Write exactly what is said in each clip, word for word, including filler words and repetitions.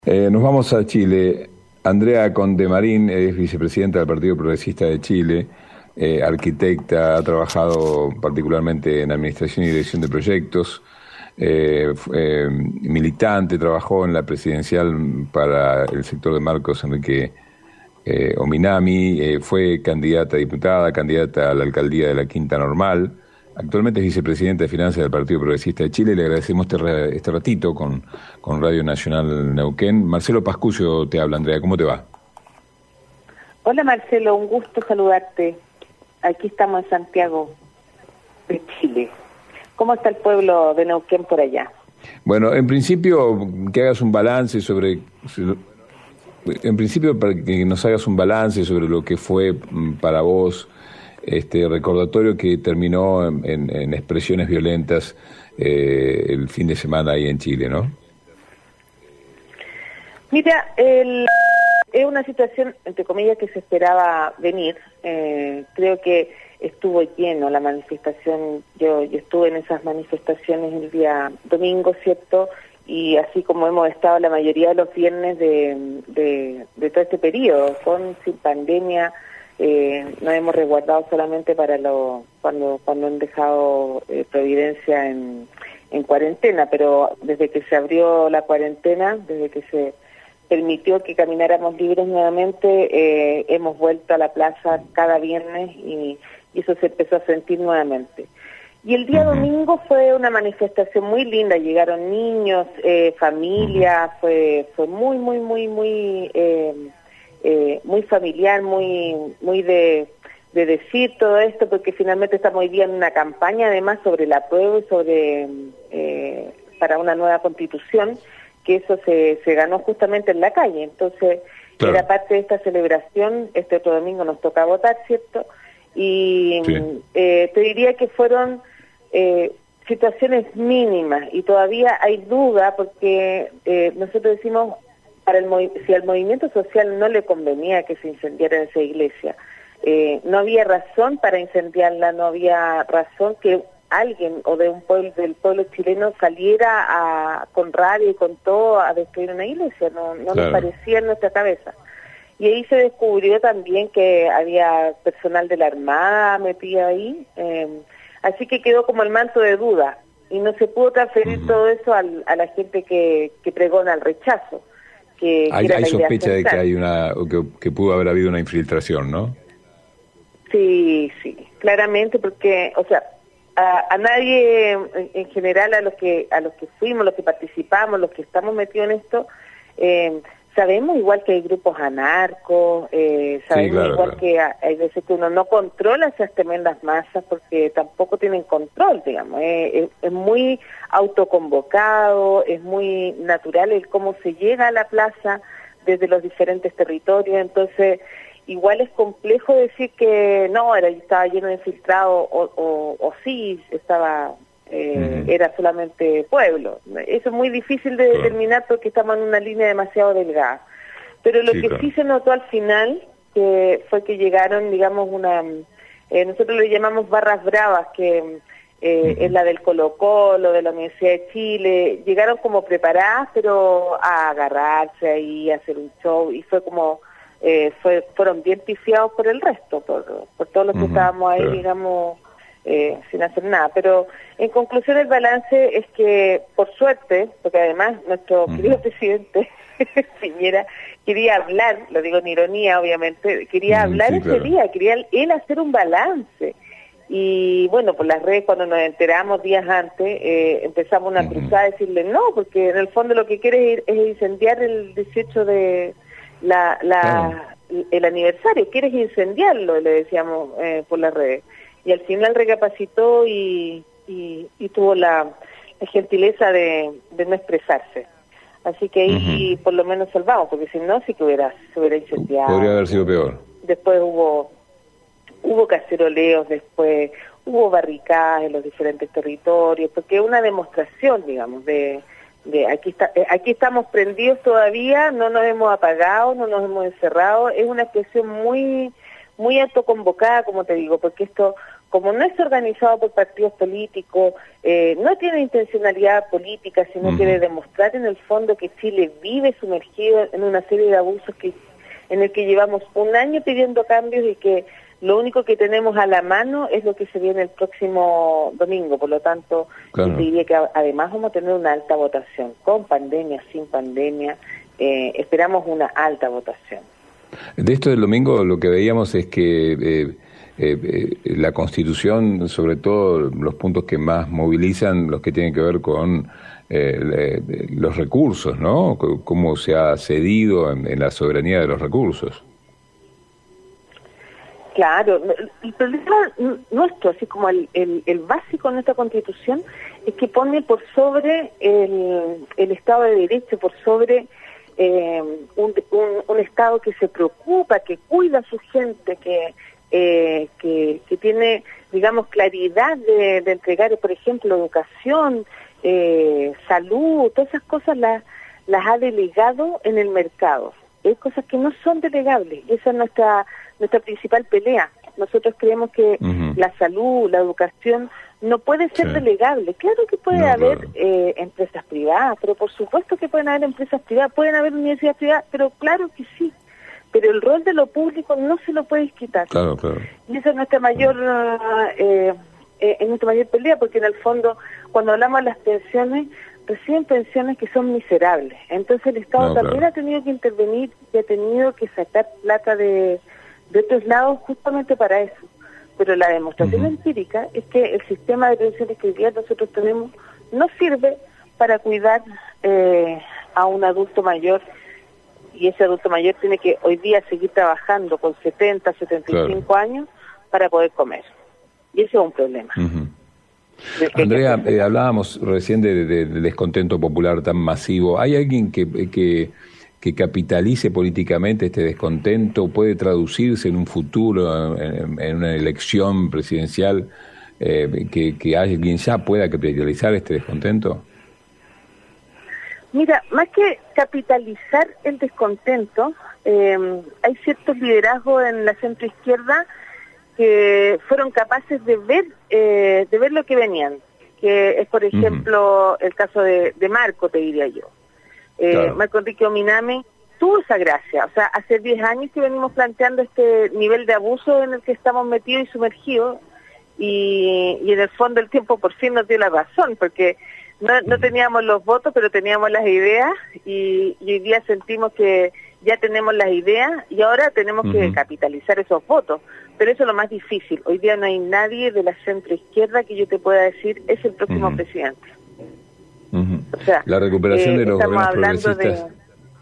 Eh, nos vamos a Chile. Andrea Condemarín es vicepresidenta del Partido Progresista de Chile, eh, arquitecta, ha trabajado particularmente en administración y dirección de proyectos, eh, fue, eh, militante, trabajó en la presidencial para el sector de Marcos Enrique eh, Ominami, eh, fue candidata a diputada, candidata a la alcaldía de la Quinta Normal. Actualmente es vicepresidenta de Finanzas del Partido Progresista de Chile. Le agradecemos este, este ratito con, con Radio Nacional Neuquén. Marcelo Pascucio te habla, Andrea. ¿Cómo te va? Hola Marcelo, un gusto saludarte. Aquí estamos en Santiago de Chile. ¿Cómo está el pueblo de Neuquén por allá? Bueno, en principio que hagas un balance sobre... En principio para que nos hagas un balance sobre lo que fue para vos este recordatorio que terminó en, en, en expresiones violentas eh, el fin de semana ahí en Chile, ¿no? Mira, el, es una situación, entre comillas, que se esperaba venir. Eh, creo que estuvo lleno la manifestación, yo, yo estuve en esas manifestaciones el día domingo, ¿cierto?, y así como hemos estado la mayoría de los viernes de, de, de todo este periodo, con sin pandemia. Eh, nos hemos resguardado solamente para lo, cuando cuando han dejado eh, Providencia en, en cuarentena, pero desde que se abrió la cuarentena, desde que se permitió que camináramos libres nuevamente, eh, hemos vuelto a la plaza cada viernes y, y eso se empezó a sentir nuevamente. Y el día domingo fue una manifestación muy linda, llegaron niños, eh, familia, fue fue muy, muy, muy, muy... Eh, Eh, muy familiar, muy muy de, de decir todo esto, porque finalmente estamos hoy día en una campaña además sobre el apruebo y sobre eh, para una nueva constitución, que eso se, se ganó justamente en la calle. Entonces, claro, era parte de esta celebración. Este otro domingo nos toca votar, ¿cierto? Y sí. eh, te diría que fueron eh, situaciones mínimas y todavía hay duda porque eh, nosotros decimos, para el si al movimiento social no le convenía que se incendiara esa iglesia, eh, no había razón para incendiarla, no había razón que alguien o de un pueblo del pueblo chileno saliera a, con rabia y con todo a destruir una iglesia, no, no claro. nos parecía en nuestra cabeza. Y ahí se descubrió también que había personal de la Armada metido ahí, eh, así que quedó como el manto de duda y no se pudo transferir uh-huh. todo eso al, a la gente que, que pregona el rechazo. Que, hay que hay sospecha de que hay una que, que pudo haber habido una infiltración, ¿no? Sí, sí, claramente, porque, o sea, a, a nadie en, en general, a los que a los que fuimos, los que participamos, los que estamos metidos en esto, eh, sabemos igual que hay grupos anarcos, eh, sabemos sí, claro, igual claro. que hay veces que uno no controla esas tremendas masas porque tampoco tienen control, digamos, eh, es, es muy autoconvocado, es muy natural el cómo se llega a la plaza desde los diferentes territorios, entonces igual es complejo decir que no, era estaba lleno de infiltrados o, o, o sí, estaba... Eh, uh-huh. era solamente pueblo. Eso es muy difícil de claro. determinar porque estamos en una línea demasiado delgada. Pero lo sí, que claro. sí se notó al final que fue que llegaron, digamos, una... Eh, nosotros le llamamos barras bravas, que eh, uh-huh. es la del Colo-Colo, de la Universidad de Chile. Llegaron como preparadas, pero a agarrarse ahí, a hacer un show, y fue como... Eh, fue fueron bien pifiados por el resto, por, por todos los uh-huh. que estábamos ahí, claro. digamos... Eh, sin hacer nada, pero en conclusión el balance es que por suerte, porque además nuestro uh-huh. querido presidente Piñera quería hablar, lo digo en ironía obviamente, quería uh-huh, hablar sí, ese claro. día, quería él hacer un balance y bueno, por las redes cuando nos enteramos días antes eh, empezamos una uh-huh. cruzada a decirle no, porque en el fondo lo que quiere es, es incendiar el dieciocho de la, la uh-huh. el aniversario, quieres incendiarlo, le decíamos eh, por las redes. Y al final recapacitó y, y, y tuvo la, la gentileza de, de no expresarse. Así que ahí uh-huh. por lo menos salvamos, porque si no, sí que hubiera, se hubiera incendiado. Podría haber sido peor. Después hubo hubo caceroleos, después hubo barricadas en los diferentes territorios, porque es una demostración, digamos, de, de aquí está, aquí estamos prendidos todavía, no nos hemos apagado, no nos hemos encerrado. Es una expresión muy... muy autoconvocada, como te digo, porque esto como no es organizado por partidos políticos, eh, no tiene intencionalidad política, sino uh-huh. que de demostrar en el fondo que Chile vive sumergido en una serie de abusos que en el que llevamos un año pidiendo cambios y que lo único que tenemos a la mano es lo que se viene el próximo domingo. Por lo tanto, claro. yo te diría que además vamos a tener una alta votación, con pandemia, sin pandemia, eh, esperamos una alta votación. De esto del domingo lo que veíamos es que eh, eh, eh, la Constitución, sobre todo los puntos que más movilizan, los que tienen que ver con eh, los recursos, ¿no? C- cómo se ha cedido en, en la soberanía de los recursos. Claro, el problema nuestro, así como el, el, el básico de nuestra Constitución, es que pone por sobre el, el Estado de Derecho, por sobre eh, un, un, un Estado que se preocupa, que cuida a su gente, que, eh, que, que tiene, digamos, claridad de, de entregar, por ejemplo, educación, eh, salud, todas esas cosas las, las ha delegado en el mercado. Hay cosas que no son delegables, y esa es nuestra nuestra principal pelea. Nosotros creemos que uh-huh. la salud, la educación, no puede ser sí. delegable. Claro que puede no, haber claro. eh, empresas privadas, pero por supuesto que pueden haber empresas privadas, pueden haber universidades privadas, pero claro que sí. Pero el rol de lo público no se lo puedes quitar. Claro, claro. Y esa es nuestra mayor, eh, eh, es nuestra mayor pelea, porque en el fondo, cuando hablamos de las pensiones, reciben pensiones que son miserables. Entonces el Estado no, también claro. ha tenido que intervenir y ha tenido que sacar plata de, de otros lados justamente para eso. Pero la demostración uh-huh. empírica es que el sistema de pensiones que hoy día nosotros tenemos no sirve para cuidar eh, a un adulto mayor, y ese adulto mayor tiene que hoy día seguir trabajando con setenta, setenta y cinco claro. años para poder comer. Y ese es un problema. Uh-huh. Andrea, eh, hablábamos recién de, de, del descontento popular tan masivo. ¿Hay alguien que, que, que capitalice políticamente este descontento? ¿Puede traducirse en un futuro, en, en una elección presidencial, eh, que, que alguien ya pueda capitalizar este descontento? Mira, más que capitalizar el descontento, eh, hay ciertos liderazgos en la centroizquierda que fueron capaces de ver eh, de ver lo que venían, que es por ejemplo uh-huh. el caso de, de Marco, te diría yo. Eh, claro. Marco Enrique Ominami tuvo esa gracia, o sea, hace diez años que venimos planteando este nivel de abuso en el que estamos metidos y sumergidos, y, y en el fondo el tiempo por fin nos dio la razón, porque no, no teníamos los votos, pero teníamos las ideas, y, y hoy día sentimos que ya tenemos las ideas y ahora tenemos uh-huh. que capitalizar esos votos. Pero eso es lo más difícil. Hoy día no hay nadie de la centroizquierda que yo te pueda decir es el próximo uh-huh. presidente. Uh-huh. O sea, la recuperación eh, de los gobiernos progresistas. De...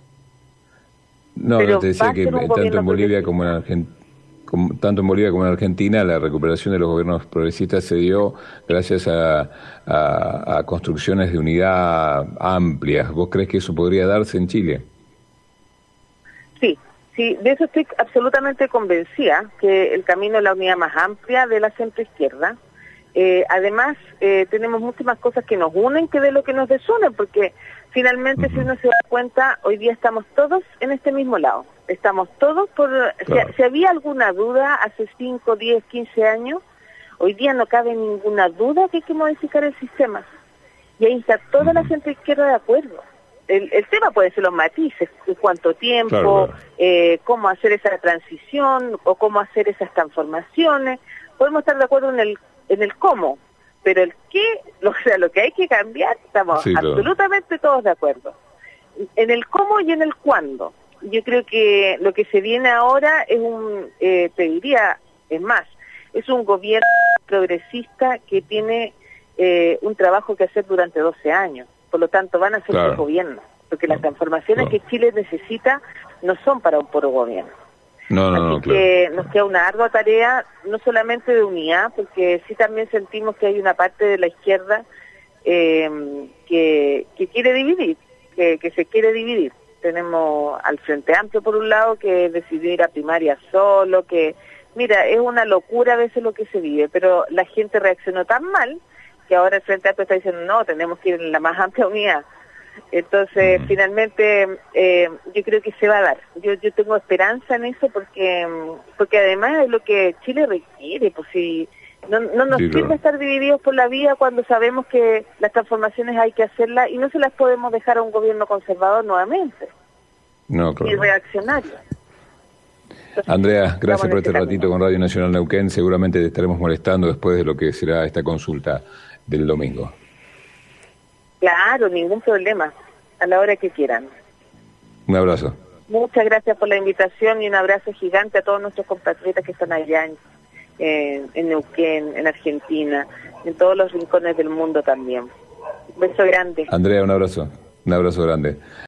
No, no, te decía que tanto en Bolivia como en Argentina, tanto en Bolivia como en Argentina, la recuperación de los gobiernos progresistas se dio gracias a, a, a construcciones de unidad amplias. ¿Vos crees que eso podría darse en Chile? Sí, sí, de eso estoy absolutamente convencida, que el camino es la unidad más amplia de la centroizquierda. Eh, además, eh, tenemos muchas más cosas que nos unen que de lo que nos desunen, porque finalmente, uh-huh. si uno se da cuenta, hoy día estamos todos en este mismo lado. Estamos todos por... Claro. Si, si había alguna duda hace cinco, diez, quince años, hoy día no cabe ninguna duda que hay que modificar el sistema. Y ahí está toda uh-huh. la centroizquierda de acuerdo. El, el tema puede ser los matices, cuánto tiempo, claro, claro. Eh, cómo hacer esa transición o cómo hacer esas transformaciones. Podemos estar de acuerdo en el en el cómo, pero el qué, lo, o sea, lo que hay que cambiar, estamos sí, absolutamente claro. todos de acuerdo. En el cómo y en el cuándo. Yo creo que lo que se viene ahora es un, eh, te diría, es más, es un gobierno progresista que tiene eh, un trabajo que hacer durante doce años. Por lo tanto, van a ser claro. por gobierno, porque las transformaciones no. que Chile necesita no son para un puro gobierno. No, no, Así no, que claro. nos queda una ardua tarea, no solamente de unidad, porque sí también sentimos que hay una parte de la izquierda eh, que, que quiere dividir, que, que se quiere dividir. Tenemos al Frente Amplio por un lado, que decidió ir a primaria solo, que mira, es una locura a veces lo que se vive, pero la gente reaccionó tan mal que ahora el Frente Amplio está diciendo, no, tenemos que ir en la más amplia unidad. Entonces, uh-huh. finalmente, eh, yo creo que se va a dar. Yo yo tengo esperanza en eso porque porque además es lo que Chile requiere. Pues si No, no nos Sí, sirve claro. estar divididos por la vía cuando sabemos que las transformaciones hay que hacerlas y no se las podemos dejar a un gobierno conservador nuevamente No, y claro. reaccionario. Entonces, Andrea, estamos gracias en por este ese ratito camino. con Radio Nacional Neuquén. Seguramente te estaremos molestando después de lo que será esta consulta del domingo. Claro, ningún problema, a la hora que quieran. Un abrazo. Muchas gracias por la invitación y un abrazo gigante a todos nuestros compatriotas que están allá en, en, en Neuquén, en Argentina, en todos los rincones del mundo también. Un beso grande. Andrea, un abrazo. Un abrazo grande.